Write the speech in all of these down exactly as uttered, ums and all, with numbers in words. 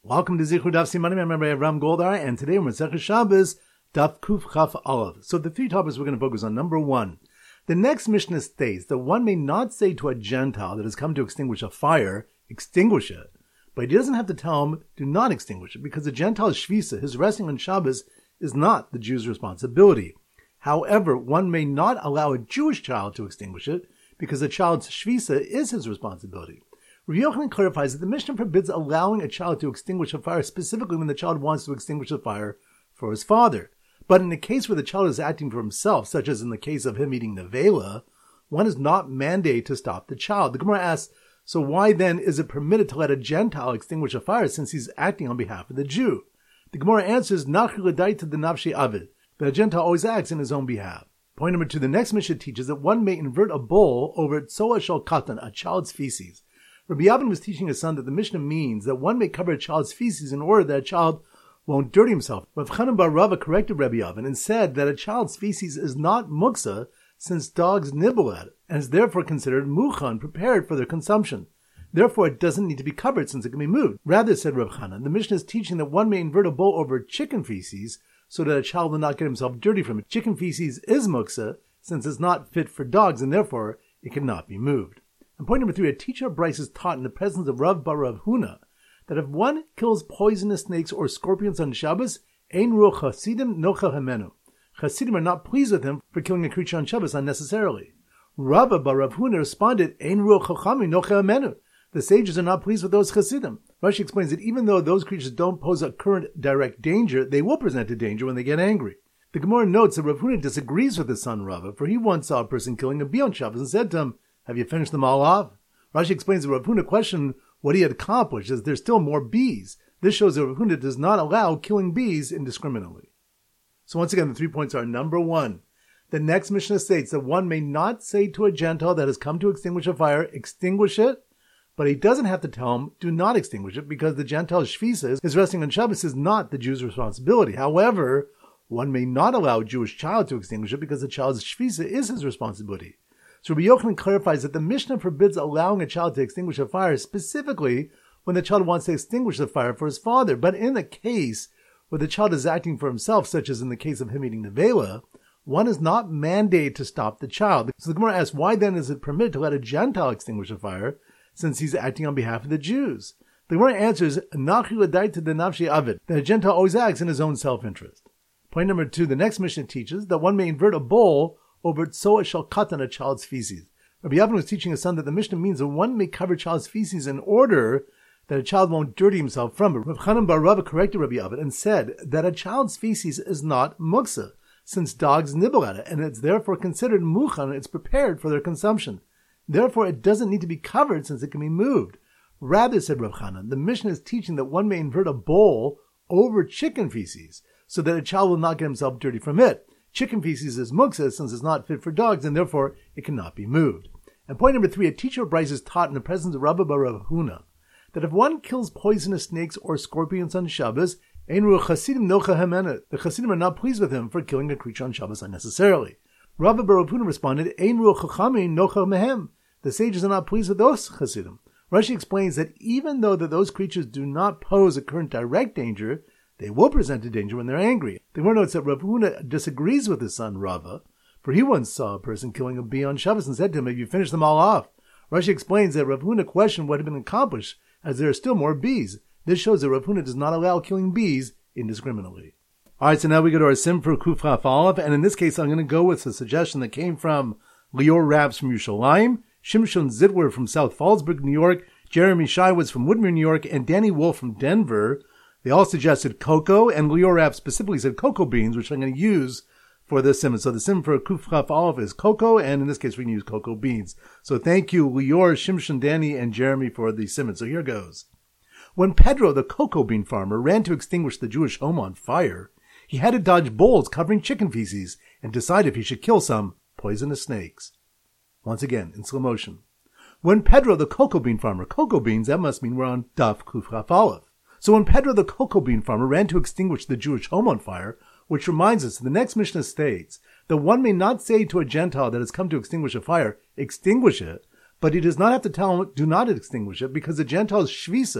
Welcome to Zichud Daf Simanim. I'm Rabbi Avram Goldar, and today we're Masechah Shabbos Daf Kuf Chaf Aleph. So the three topics we're going to focus on. Number one, the next Mishnah states that one may not say to a Gentile that has come to extinguish a fire, extinguish it, but he doesn't have to tell him, do not extinguish it, because the Gentile's shvisa, his resting on Shabbos, is not the Jew's responsibility. However, one may not allow a Jewish child to extinguish it, because the child's shvisa is his responsibility. Rabbi Yochanan clarifies that the Mishnah forbids allowing a child to extinguish a fire specifically when the child wants to extinguish the fire for his father. But in the case where the child is acting for himself, such as in the case of him eating nevela, one is not mandated to stop the child. The Gemara asks, so why then is it permitted to let a Gentile extinguish a fire since he's acting on behalf of the Jew? The Gemara answers, Nachi l'dai to the nafshi avid, that a Gentile always acts in his own behalf. Point number two, the next Mishnah teaches that one may invert a bowl over tzoa shel katan, a child's feces. Rabbi Yavin was teaching his son that the Mishnah means that one may cover a child's feces in order that a child won't dirty himself. Rav Chanan bar Rava corrected Rabbi Yavin and said that a child's feces is not muksa since dogs nibble at it, and is therefore considered muchan, prepared for their consumption. Therefore, it doesn't need to be covered since it can be moved. Rather, said Rav Chanan, the Mishnah is teaching that one may invert a bowl over chicken feces so that a child will not get himself dirty from it. Chicken feces is muksa since it's not fit for dogs, and therefore it cannot be moved. And point number three, a teacher of Bryce is taught in the presence of Rav bar Rav Huna that if one kills poisonous snakes or scorpions on Shabbos, ein ruach chasidim nocha hemenu. Chasidim are not pleased with him for killing a creature on Shabbos unnecessarily. Rav bar Rav Huna responded, ein ruach chachami nocha hemenu. The sages are not pleased with those chasidim. Rashi explains that even though those creatures don't pose a current direct danger, they will present a danger when they get angry. The Gemara notes that Rav Huna disagrees with his son Rava, for he once saw a person killing a bee on Shabbos and said to him, have you finished them all off? Rashi explains that Rav Huna questioned what he had accomplished, as there's still more bees. This shows that Rav Huna does not allow killing bees indiscriminately. So once again, the three points are, number one, the next Mishnah states that one may not say to a Gentile that has come to extinguish a fire, extinguish it, but he doesn't have to tell him, do not extinguish it, because the Gentile's shvisa, his resting on Shabbos, is not the Jew's responsibility. However, one may not allow a Jewish child to extinguish it because the child's shvisa is his responsibility. So Rabbi Yochanan clarifies that the Mishnah forbids allowing a child to extinguish a fire specifically when the child wants to extinguish the fire for his father. But in a case where the child is acting for himself, such as in the case of him eating nevela, one is not mandated to stop the child. So the Gemara asks, why then is it permitted to let a Gentile extinguish a fire since he's acting on behalf of the Jews? The Gemara answers, Nachi l'dai to the nafshi avid, that a Gentile always acts in his own self-interest. Point number two, the next Mishnah teaches that one may invert a bowl over tzoa shel katan, a child's feces. Rabbi Yavin was teaching his son that the Mishnah means that one may cover a child's feces in order that a child won't dirty himself from it. Rav Chanan bar Rava corrected Rabbi Yavin and said that a child's feces is not muksa, since dogs nibble at it, and it's therefore considered muchan, it's prepared for their consumption. Therefore, it doesn't need to be covered since it can be moved. Rather, said Rav Chanan, the Mishnah is teaching that one may invert a bowl over chicken feces so that a child will not get himself dirty from it. Chicken feces is muksa since it's not fit for dogs, and therefore it cannot be moved. And point number three, a teacher of Bryce is taught in the presence of Rabbi bar Rav Huna that if one kills poisonous snakes or scorpions on Shabbos, ein ruach chasidim nocha hemenu. The chasidim are not pleased with him for killing a creature on Shabbos unnecessarily. Rabbi bar Rav Huna responded, ein ruach chachami nocha mehem. The sages are not pleased with those chasidim. Rashi explains that even though that those creatures do not pose a current direct danger, they will present a danger when they're angry. The Gemara notes that Rav Huna disagrees with his son Rava, for he once saw a person killing a bee on Shabbos and said to him, have you finished them all off? Rashi explains that Rav Huna questioned what had been accomplished, as there are still more bees. This shows that Rav Huna does not allow killing bees indiscriminately. Alright, so now we go to our sim for Kuf Chaf Aleph, and in this case I'm going to go with a suggestion that came from Lior Rabs from Yerushalayim, Shimshon Zidwer from South Fallsburg, New York, Jeremy Shywitz from Woodmere, New York, and Danny Wolf from Denver. They all suggested cocoa, and Lior Rapp specifically said cocoa beans, which I'm going to use for this sim. So the sim for Kuf Chaf Aleph is cocoa, and in this case we can use cocoa beans. So thank you, Lior, Shimshon, Danny, and Jeremy for the sim. So here goes. When Pedro, the cocoa bean farmer, ran to extinguish the Jewish home on fire, he had to dodge bowls covering chicken feces and decide if he should kill some poisonous snakes. Once again, in slow motion. When Pedro, the cocoa bean farmer, cocoa beans, that must mean we're on Daf Kuf Chaf Aleph. So when Pedro, the cocoa bean farmer, ran to extinguish the Jewish home on fire, which reminds us, the next Mishnah states that one may not say to a Gentile that has come to extinguish a fire, extinguish it, but he does not have to tell him, do not extinguish it, because the Gentile's shvisa,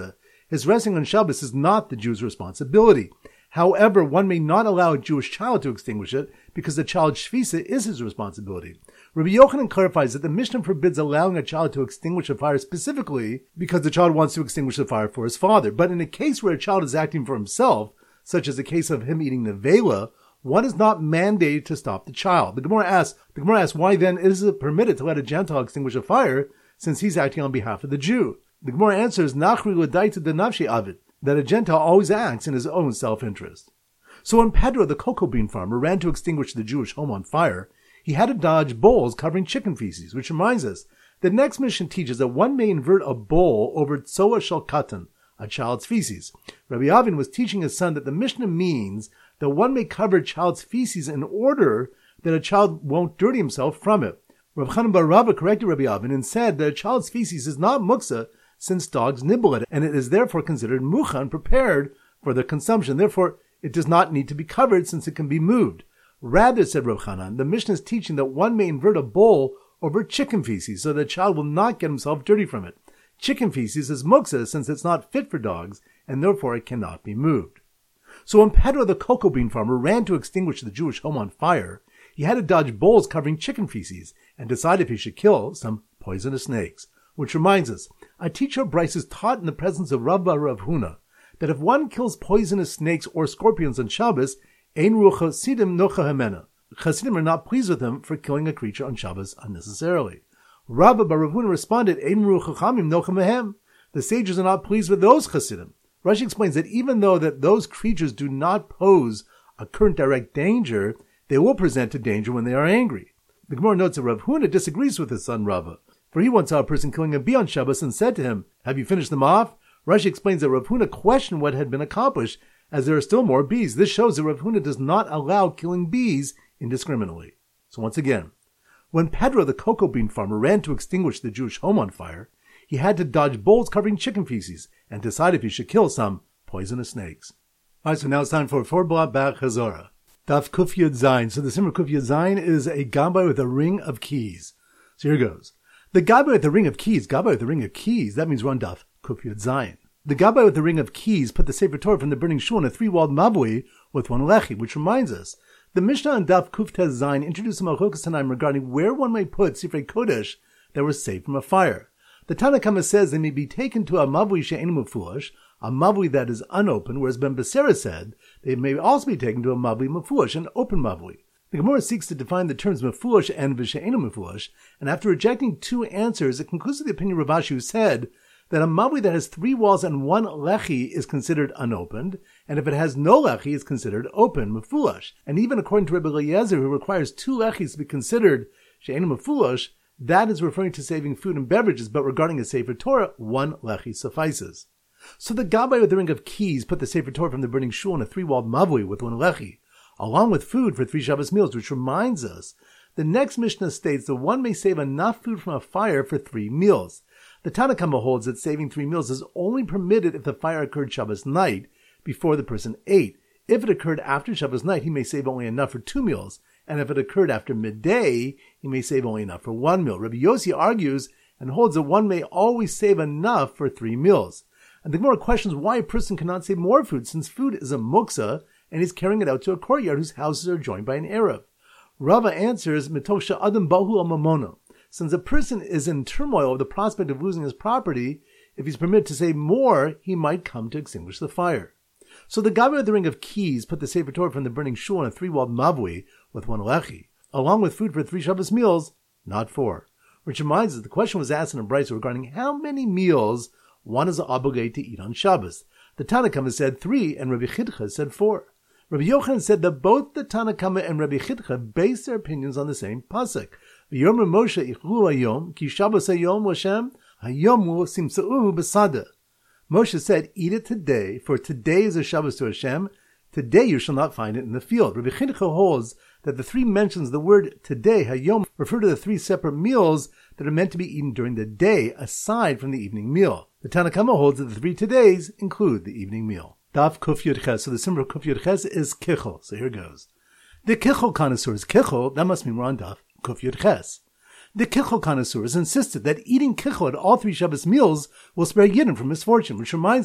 His resting on Shabbos is not the Jew's responsibility. However, one may not allow a Jewish child to extinguish it because the child's shvisa is his responsibility. Rabbi Yochanan clarifies that the Mishnah forbids allowing a child to extinguish a fire specifically because the child wants to extinguish the fire for his father. But in a case where a child is acting for himself, such as the case of him eating nevela, one is not mandated to stop the child. The Gemara asks, the Gemara asks, why then is it permitted to let a Gentile extinguish a fire since he's acting on behalf of the Jew? The Gemara answers, Nachri l'daita de nafshi avid, that a Gentile always acts in his own self-interest. So when Pedro, the cocoa bean farmer, ran to extinguish the Jewish home on fire, he had to dodge bowls covering chicken feces, which reminds us, the next mission teaches that one may invert a bowl over tzoa shel katan, a child's feces. Rabbi Avin was teaching his son that the Mishnah means that one may cover a child's feces in order that a child won't dirty himself from it. Rav Chanan bar Rava corrected Rabbi Avin and said that a child's feces is not muksa, since dogs nibble it, and it is therefore considered mukhan, prepared for their consumption. Therefore, it does not need to be covered since it can be moved. Rather, said Rav Chanan, the Mishnah is teaching that one may invert a bowl over chicken feces so that the child will not get himself dirty from it. Chicken feces is muksa since it's not fit for dogs, and therefore it cannot be moved. So when Pedro, the cocoa bean farmer, ran to extinguish the Jewish home on fire, he had to dodge bowls covering chicken feces and decide if he should kill some poisonous snakes. Which reminds us, a teacher of Bryce is taught in the presence of Rav Bar Rav Huna that if one kills poisonous snakes or scorpions on Shabbos, ein ruach chasidim nocha hemena. Chasidim are not pleased with him for killing a creature on Shabbos unnecessarily. Rav Bar Rav Huna responded, ein ruach chachamim nocha mehem. The sages are not pleased with those chasidim. Rashi explains that even though that those creatures do not pose a current direct danger, they will present a danger when they are angry. The Gemara notes that Rav Huna disagrees with his son Rava, for he once saw a person killing a bee on Shabbos and said to him, have you finished them off? Rashi explains that Rav Huna questioned what had been accomplished, as there are still more bees. This shows that Rav Huna does not allow killing bees indiscriminately. So once again, when Pedro, the cocoa bean farmer, ran to extinguish the Jewish home on fire, he had to dodge bowls covering chicken feces and decide if he should kill some poisonous snakes. Alright, so now it's time for four blot back Chazorah. Daf Kuf Yud Zayin. So the Simmer Kuf Yud Zayin is a gabbai with a ring of keys. So here goes. The gabbai with the ring of keys, gabbai with the ring of keys, that means we're on Daf Kuf Yud Zayin. The gabbai with the ring of keys put the Sefer Torah from the burning shul in a three-walled mavui with one lechi, which reminds us, the Mishnah on Daf Kuf Tez Zayin introduced a Malchokas Tanaim regarding where one may put Sifrei Kodesh that were saved from a fire. The Tanna Kama says they may be taken to a mavui she'en mefuash, a mavui that is unopened, whereas Ben Becerra said they may also be taken to a mavui mefuash, an open mavui. The Gemara seeks to define the terms mefuash and v'she'enu mefuash, and after rejecting two answers, it concludes with the opinion of Rav Ashi, who said that a mavui that has three walls and one lechi is considered unopened, and if it has no lechi, is considered open, mefuash. And even according to Rebbe Eliezer, who requires two lechis to be considered she'enu mefuash, that is referring to saving food and beverages, but regarding a Sefer Torah, one lechi suffices. So the gabbai with the ring of keys put the Sefer Torah from the burning shul in a three-walled mavui with one lechi, along with food for three Shabbos meals, which reminds us, the next Mishnah states that one may save enough food from a fire for three meals. The Tanna Kama holds that saving three meals is only permitted if the fire occurred Shabbos night, before the person ate. If it occurred after Shabbos night, he may save only enough for two meals, and if it occurred after midday, he may save only enough for one meal. Rabbi Yossi argues and holds that one may always save enough for three meals. And the Gemara questions why a person cannot save more food, since food is a muksa, and he's carrying it out to a courtyard whose houses are joined by an Erev. Rava answers, Mitosha Adam Bahu al Mamono. Since a person is in turmoil of the prospect of losing his property, if he's permitted to save more, he might come to extinguish the fire. So the gabbai with the ring of keys put the Sefer Torah from the burning shul in a three-walled mavui with one lechi, along with food for three Shabbos meals, not four. Which reminds us, the question was asked in a brayso regarding how many meals one is obligated to eat on Shabbos. The Tanna Kama said three, and Rabbi Chidcha said four. Rabbi Yochanan said that both the Tanna Kama and Rabbi Chidcha based their opinions on the same pasuk. V'yomer Moshe ichlu hayom, ki Shabbos hayom Hashem, hayomu simsa'uhu b'sada. Moshe said, eat it today, for today is a Shabbos to Hashem. Today you shall not find it in the field. Rabbi Chidcha holds that the three mentions the word today, hayom, refer to the three separate meals that are meant to be eaten during the day, aside from the evening meal. The Tanna Kama holds that the three todays include the evening meal. Daf Kuf Yud Ches. So the symbol of Kuf Yud Ches is kichol. So here goes. The kichol connoisseurs, kichol, that must mean we're on Daf Kuf Yud Ches. The kichol connoisseurs insisted that eating kichol at all three Shabbos meals will spare Yidden from misfortune, which reminds us,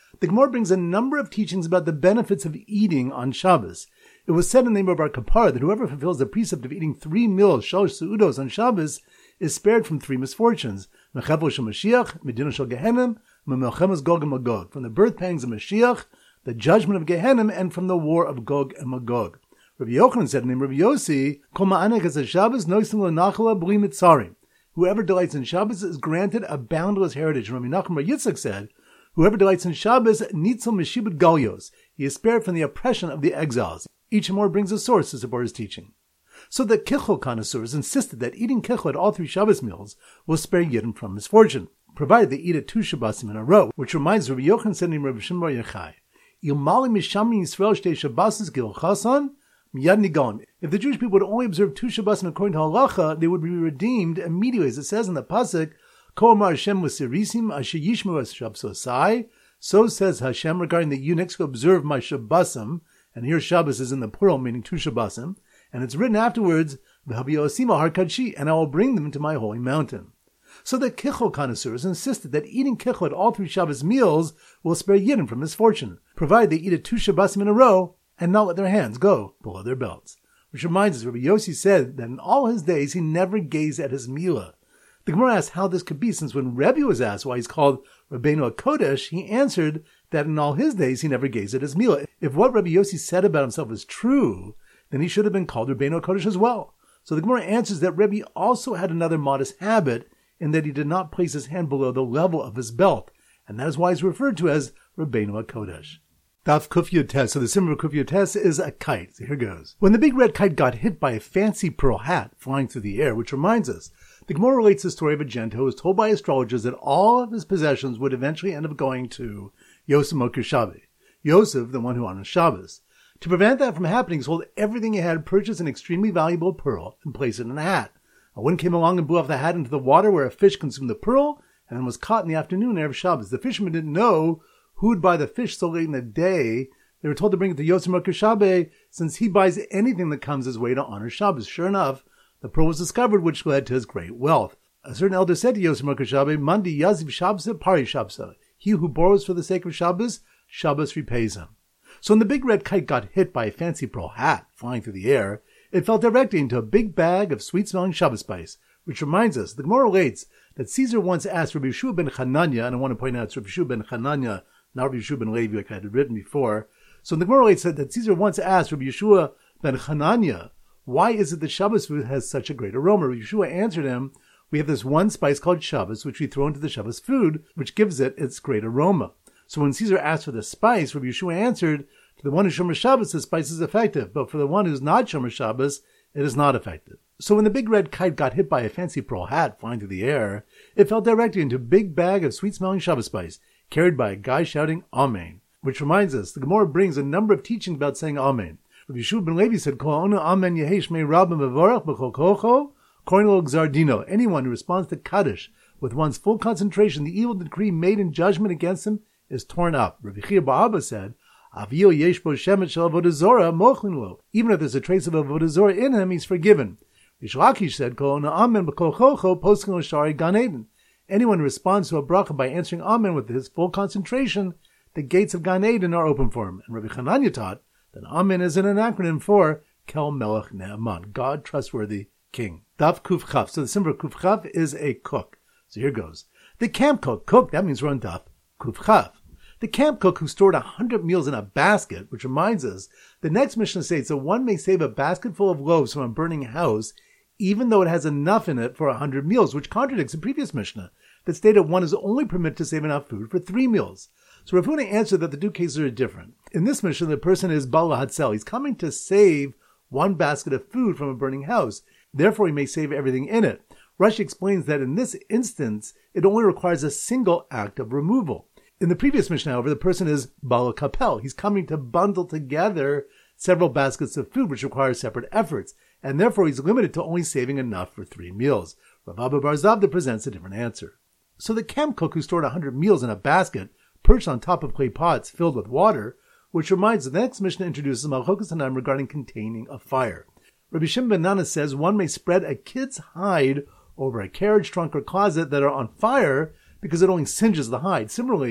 The Gemara brings a number of teachings about the benefits of eating on Shabbos. It was said in the name of our Kapara that whoever fulfills the precept of eating three meals, shalosh seudos, on Shabbos, is spared from three misfortunes: Mechavel shel Mashiach, Medina shel Gehenim, Melchemes Gog and Magog, from the birth pangs of Mashiach, the judgment of Gehenim, and from the war of Gog and Magog. Rabbi Yochanan said in the name of Rabbi Yossi, Kol ma'anek es Shabbos noisim lenachla b'li mitzarim. Whoever delights in Shabbos is granted a boundless heritage. And Rabbi Nachman bar Yitzchak said, whoever delights in Shabbos, nitzel meshibud galyos. He is spared from the oppression of the exiles. Each more brings a source to support his teaching. So the kichel connoisseurs insisted that eating kichel at all three Shabbos meals will spare Yidden from misfortune, provided they eat it two Shabbosim in a row, which reminds Rabbi Yochanan said in Rabbi Shimon bar Yochai, Il mali mishami Yisrael shtei Shabbosis gil chasan, miyad nigon. If the Jewish people would only observe two Shabbosim according to halacha, they would be redeemed immediately, as it says in the pasuk, Ko amar Hashem l'sirisim asher yishmu es Shabbosai. So says Hashem regarding the eunuchs who observe my Shabbosim, and here Shabbos is in the plural, meaning two Shabbosim, and it's written afterwards, V'habiyosim har kadshi, and I will bring them to my holy mountain. So the kichel connoisseurs insisted that eating kichel at all three Shabbos meals will spare Yidden from misfortune, provided they eat it two Shabbosim in a row and not let their hands go below their belts. Which reminds us, Rabbi Yossi said that in all his days he never gazed at his milah. The Gemara asked how this could be, since when Rebbe was asked why he's called Rabbeinu HaKodesh, he answered that in all his days he never gazed at his milah. If what Rabbi Yossi said about himself is true, then he should have been called Rabbeinu HaKodesh as well. So the Gemara answers that Rebbe also had another modest habit, in that he did not place his hand below the level of his belt, and that is why he's referred to as Rabbeinu HaKodesh. Daf Kuf Yud Tes. So the symbol of Kuf Yud Tes is a kite. So here goes. When the big red kite got hit by a fancy pearl hat flying through the air, which reminds us, the Gemara relates the story of a gent who was told by astrologers that all of his possessions would eventually end up going to Yosef Moker Shabbat, Yosef, the one who honors Shabbos. To prevent that from happening, he sold everything he had, purchased an extremely valuable pearl, and placed it in a hat. A wind came along and blew off the hat into the water, where a fish consumed the pearl, and then was caught in the afternoon of Shabbos. The fishermen didn't know who would buy the fish so late in the day. They were told to bring it to Yosef Moker Shabbat, since he buys anything that comes his way to honor Shabbos. Sure enough, the pearl was discovered, which led to his great wealth. A certain elder said to Yosef Moker Shabbat, Mandi Yaziv Shabbos Pari Shabbos. He who borrows for the sake of Shabbos, Shabbos repays him. So when the big red kite got hit by a fancy pearl hat flying through the air, it fell directly into a big bag of sweet-smelling Shabbos spice, which reminds us, the Gemara relates that Caesar once asked Rabbi Yeshua ben Chananya, and I want to point out it's Rabbi Yeshua ben Chananya, not Rabbi Yeshua ben Levi, like I had written before. So the Gemara relates that, that Caesar once asked Rabbi Yeshua ben Chananya, why is it that Shabbos food has such a great aroma? Rabbi Yeshua answered him, we have this one spice called Shabbos, which we throw into the Shabbos food, which gives it its great aroma. So when Caesar asked for the spice, Rabbi Yeshua answered, to the one who's Shomer Shabbos, the spice is effective, but for the one who's not Shomer Shabbos, it is not effective. So when the big red kite got hit by a fancy pearl hat flying through the air, it fell directly into a big bag of sweet-smelling Shabbos spice, carried by a guy shouting Amen. Which reminds us, the Gemara brings a number of teachings about saying Amen. Rabbi Yeshua ben Levi said, Kol onu Amen yehesh mei rabbim mevorach b'chol kocho, koin lo gzardino. Anyone who responds to Kaddish with one's full concentration, the evil decree made in judgment against him is torn up. Rabbi Chia bar Abba said, Avio yesh bo shemet shel avodah zorah mochlin lo. Even if there's a trace of avodah zorah in him, he's forgiven. Rish Lakish said, Kol onu Amen b'kol chocho poskin lo shari Gan Eden. Anyone who responds to a bracha by answering Amen with his full concentration, the gates of Gan Eden are open for him. And Rabbi Chananya taught that Amen is an acronym for Kel Melech Ne'eman, God trustworthy King. Daf Kuf Chaf. So the symbol of Kuf Chaf is a cook. So here goes. The camp cook, cook, that means we're on Daf Kuf Chaf. The camp cook who stored a hundred meals in a basket, which reminds us, the next Mishnah states that one may save a basket full of loaves from a burning house, even though it has enough in it for a hundred meals, which contradicts the previous Mishnah that stated one is only permitted to save enough food for three meals. So Rav Huna answered that the two cases are different. In this Mishnah, the person is Bala Hatzel. He's coming to save one basket of food from a burning house. Therefore, he may save everything in it. Rashi explains that in this instance, it only requires a single act of removal. In the previous Mishnah, however, the person is Bala Kapel. He's coming to bundle together several baskets of food, which requires separate efforts, and therefore he's limited to only saving enough for three meals. Rav Abba bar Zavda presents a different answer. So the camp cook who stored a hundred meals in a basket, perched on top of clay pots filled with water, which reminds us the next Mishnah introduces Malchokas Tanaim regarding containing a fire. Rabbi Shimon ben Nana says one may spread a kid's hide over a carriage, trunk, or closet that are on fire because it only singes the hide. Similarly,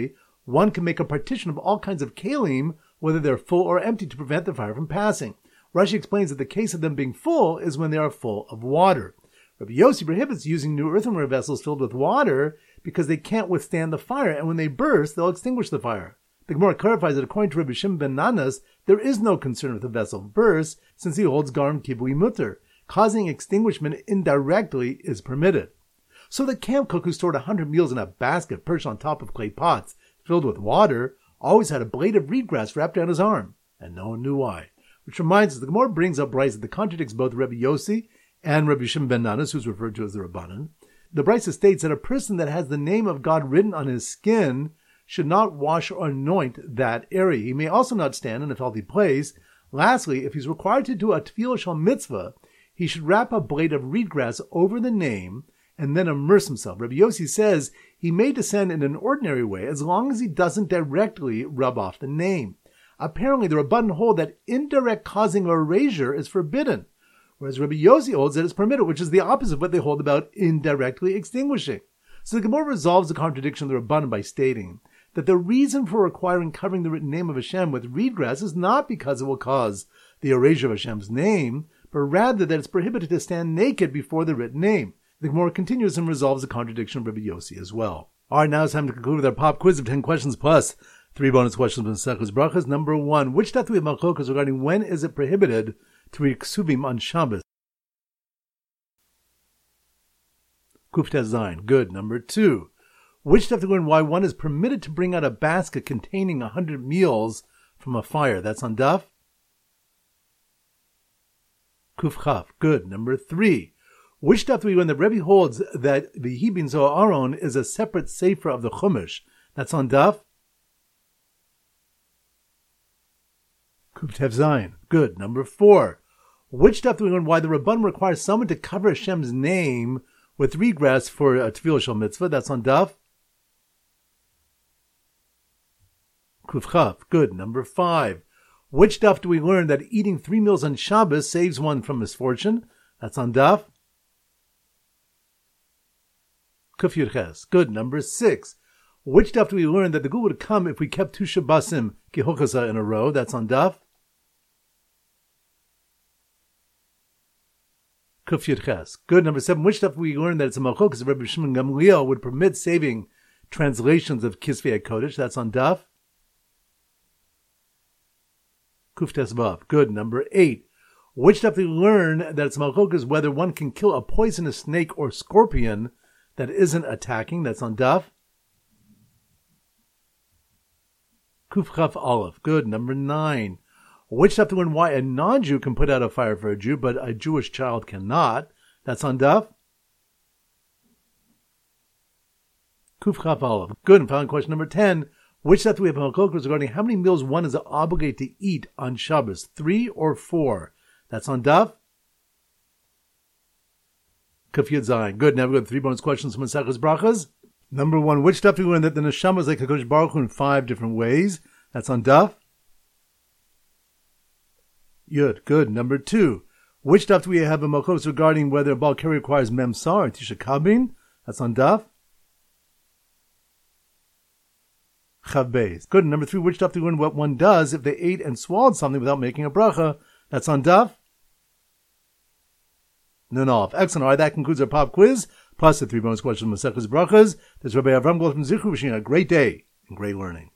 one can make a partition of all kinds of kalim, whether they're full or empty, to prevent the fire from passing. Rashi explains that the case of them being full is when they are full of water. Rabbi Yossi prohibits using new earthenware vessels filled with water because they can't withstand the fire, and when they burst, they'll extinguish the fire. The Gemara clarifies that according to Rabbi Shimon ben Nanas, there is no concern if the vessel bursts, since he holds garam kibui mutter. Causing extinguishment indirectly is permitted. So the camp cook who stored a hundred meals in a basket perched on top of clay pots filled with water always had a blade of reed grass wrapped around his arm, and no one knew why. Which reminds us, the Gemara brings up Brisa that contradicts both Rabbi Yossi and Rabbi Shimon ben Nanas, who's referred to as the Rabbanan. The Brisa states that a person that has the name of God written on his skin should not wash or anoint that area. He may also not stand in a filthy place. Lastly, if he's required to do a tefillah shel mitzvah, he should wrap a blade of reed grass over the name and then immerse himself. Rabbi Yossi says he may descend in an ordinary way as long as he doesn't directly rub off the name. Apparently, the Rabbanan hold that indirect causing of erasure is forbidden, whereas Rabbi Yossi holds that it's permitted, which is the opposite of what they hold about indirectly extinguishing. So the Gemara resolves the contradiction of the Rabbanan by stating that the reason for requiring covering the written name of Hashem with reed grass is not because it will cause the erasure of Hashem's name, but rather that it's prohibited to stand naked before the written name. The Gemara continues and resolves the contradiction of Rabbi Yossi as well. All right, now it's time to conclude with our pop quiz of ten questions plus three bonus questions from Maseches Brachos. Number one, which daf do we have machlokas regarding when is it prohibited to read ksuvim on Shabbos? Kuf Tes Zayin. Good. Number two, which daf do we learn why one is permitted to bring out a basket containing a hundred meals from a fire? That's on daf Kuf Chaf. Good. Number three, which daf do we learn that Rebbe holds that the Hibin Zohar Aron is a separate sefer of the Chumash? That's on daf Kuf Tes Zayin. Good. Number four, which daf do we learn why the Rabban requires someone to cover Hashem's name with reed grass for a tefillah shel mitzvah? That's on daf Kuf Chaf. Good. Number five, which daf do we learn that eating three meals on Shabbos saves one from misfortune? That's on daf Kuf Yud Ches. Good. Number six, which daf do we learn that the good would come if we kept two Shabbosim Kehokasa in a row? That's on daf Kuf Yud Ches. Good. Number seven, which daf do we learn that it's a malchokas of Rabbi Shimon Gamliel would permit saving translations of Kisvei HaKodesh? That's on daf Kuf Tes Vav. Good. Number eight, which daf do we learn that it's malchokas whether one can kill a poisonous snake or scorpion that isn't attacking? That's on daf Kuf Chaf Aleph. Good. Number nine, which daf do we learn why a non-Jew can put out a fire for a Jew, but a Jewish child cannot? That's on daf Kuf Chaf Aleph. Good. And final question number ten, which daf do we have machlokas regarding how many meals one is obligated to eat on Shabbos, three or four? That's on daf Kuf Yud Zayin. Good. Now we've got three bonus questions from Maseches Brachos. Number one, which daf do we learn that the neshama is like HaKadosh Baruch Hu in five different ways? That's on daf Yud. Good. Number two, which daf do we have a machlokas regarding whether a Baal Keri requires Memsar or Tisha Kabin? That's on daf Chav Beis. Good. And number three, which daf do we learn what one does if they ate and swallowed something without making a bracha? That's on daf Nun Aleph. Excellent. All right, that concludes our pop quiz, plus the three bonus questions from Maseches Brachos. This is Rabbi Avram Gold from Zichru, wishing you a great day and great learning.